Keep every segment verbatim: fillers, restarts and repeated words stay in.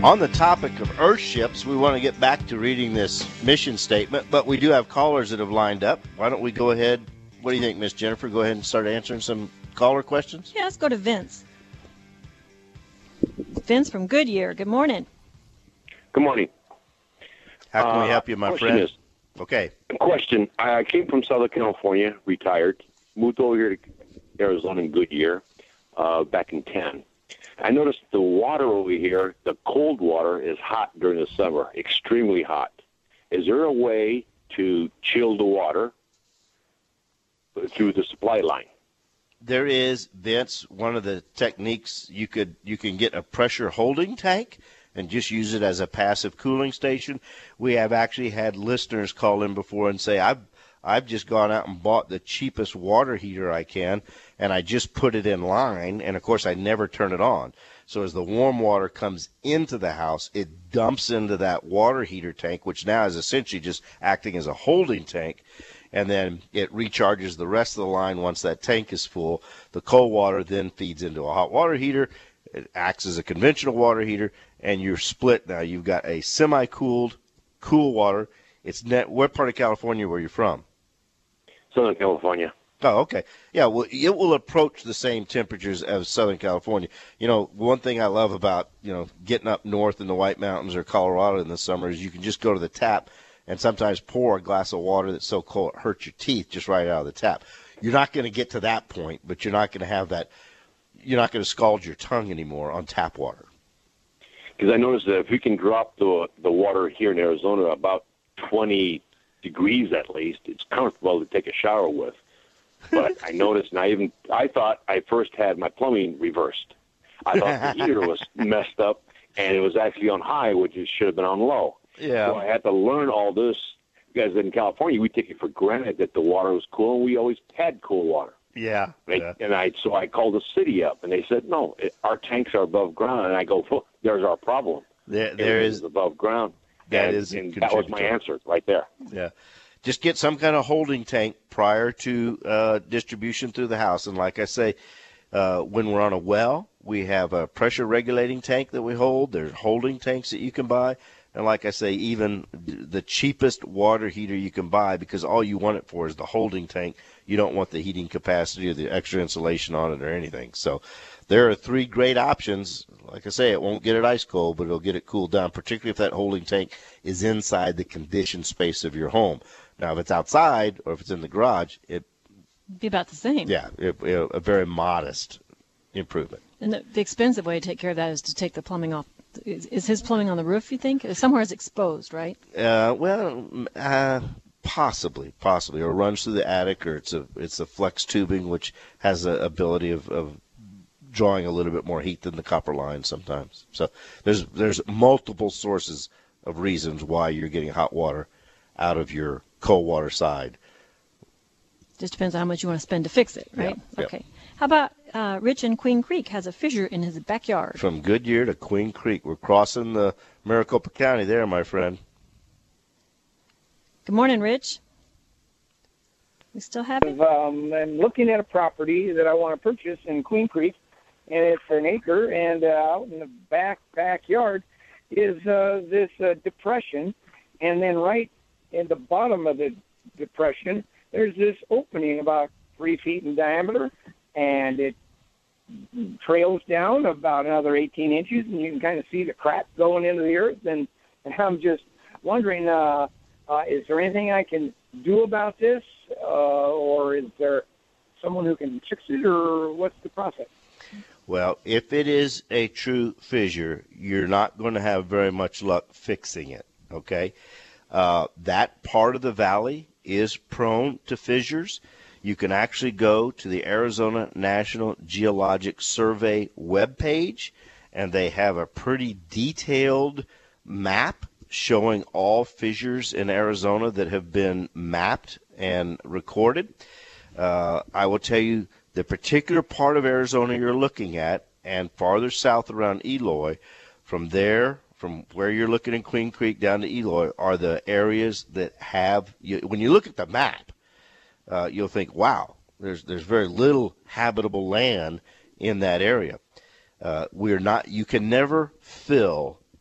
On the topic of Earthships, we want to get back to reading this mission statement, but we do have callers that have lined up. Why don't we go ahead? What do you think, Miss Jennifer? Go ahead and start answering some caller questions. Yeah, let's go to Vince. Vince from Goodyear. Good morning. Good morning. How can uh, we help you, my question friend? Is, okay. Question. I came from Southern California, retired, moved over here to Arizona in Goodyear uh, back in ten. I noticed the water over here, the cold water, is hot during the summer, extremely hot. Is there a way to chill the water through the supply line? There is, Vince, one of the techniques you could you can get a pressure holding tank and just use it as a passive cooling station. We have actually had listeners call in before and say, I've I've just gone out and bought the cheapest water heater I can, and I just put it in line, and of course I never turn it on. So as the warm water comes into the house, it dumps into that water heater tank, which now is essentially just acting as a holding tank, and then it recharges the rest of the line once that tank is full. The cold water then feeds into a hot water heater. It acts as a conventional water heater, and you're split now. You've got a semi-cooled, cool water. It's net. What part of California were you from? Southern California. Oh, okay. Yeah, well, it will approach the same temperatures as Southern California. You know, one thing I love about, you know, getting up north in the White Mountains or Colorado in the summer is you can just go to the tap and sometimes pour a glass of water that's so cold it hurts your teeth just right out of the tap. You're not going to get to that point, but you're not going to have that – you're not going to scald your tongue anymore on tap water. Because I noticed that if we can drop the the water here in Arizona about twenty degrees at least, it's comfortable to take a shower with. But I noticed, and I even I thought I first had my plumbing reversed. I thought the heater was messed up, and it was actually on high, which it should have been on low. Yeah. So I had to learn all this. Because in California, we take it for granted that the water was cool, and we always had cool water. Yeah. And, yeah. I, and I so I called the city up, and they said, no, it, our tanks are above ground. And I go, well, there's our problem. There, there it is, is above ground. That and, is and that was my answer right there. Yeah. Just get some kind of holding tank prior to uh, distribution through the house. And like I say, uh, when we're on a well, we have a pressure regulating tank that we hold. There's holding tanks that you can buy. And like I say, even the cheapest water heater you can buy, because all you want it for is the holding tank. You don't want the heating capacity or the extra insulation on it or anything. So there are three great options. Like I say, it won't get it ice cold, but it'll get it cooled down, particularly if that holding tank is inside the conditioned space of your home. Now, if it's outside or if it's in the garage, it be about the same. Yeah, it, it, a very modest improvement. And the, the expensive way to take care of that is to take the plumbing off. Is, is his plumbing on the roof, you think? Somewhere is exposed, right? Uh, well, uh, possibly, possibly. Or runs through the attic, or it's a it's a flex tubing, which has the ability of, of drawing a little bit more heat than the copper line sometimes. So there's there's multiple sources of reasons why you're getting hot water out of your cold water side. Just depends on how much you want to spend to fix it, right? Yeah, okay. yeah. How about uh, Rich in Queen Creek has a fissure in his backyard? From Goodyear to Queen Creek. We're crossing the Maricopa County there, my friend. Good morning, Rich. We still have it? Um, I'm looking at a property that I want to purchase in Queen Creek, and it's an acre, and uh, out in the back backyard is uh, this uh, depression, and then right in the bottom of the depression, there's this opening about three feet in diameter, and it trails down about another eighteen inches, and you can kind of see the crack going into the earth. And, and I'm just wondering, uh, uh, is there anything I can do about this, uh, or is there someone who can fix it, or what's the process? Well, if it is a true fissure, you're not going to have very much luck fixing it, okay? Uh, that part of the valley is prone to fissures. You can actually go to the Arizona National Geologic Survey webpage, and they have a pretty detailed map showing all fissures in Arizona that have been mapped and recorded. Uh, I will tell you the particular part of Arizona you're looking at, and farther south around Eloy, from there, from where you're looking in Queen Creek down to Eloy, are the areas that have, you, when you look at the map, Uh, you'll think, wow, there's there's very little habitable land in that area. Uh, we're not. You can never fill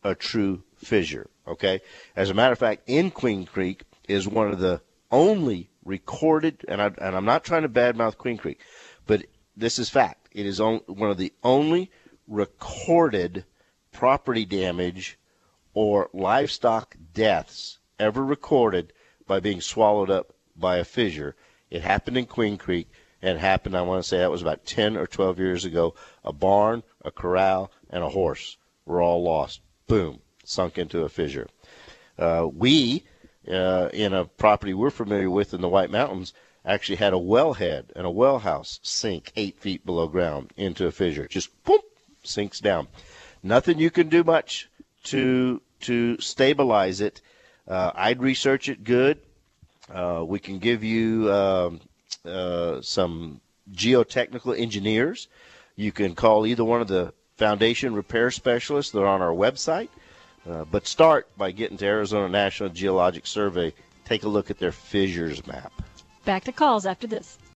a true fissure, okay? As a matter of fact, in Queen Creek is one of the only recorded, and, I, and I'm not trying to badmouth Queen Creek, but this is fact. It is on, one of the only recorded property damage or livestock deaths ever recorded by being swallowed up by a fissure. It happened in Queen Creek, and it happened, I want to say that was about ten or twelve years ago. A barn, a corral, and a horse were all lost. Boom, sunk into a fissure. Uh, we, uh, in a property we're familiar with in the White Mountains, actually had a wellhead and a well house sink eight feet below ground into a fissure. Just boom, sinks down. Nothing you can do much to to stabilize it. Uh, I'd research it good. Uh, we can give you um, uh, some geotechnical engineers. You can call either one of the foundation repair specialists that are on our website. Uh, but start by getting to Arizona National Geologic Survey. Take a look at their fissures map. Back to calls after this.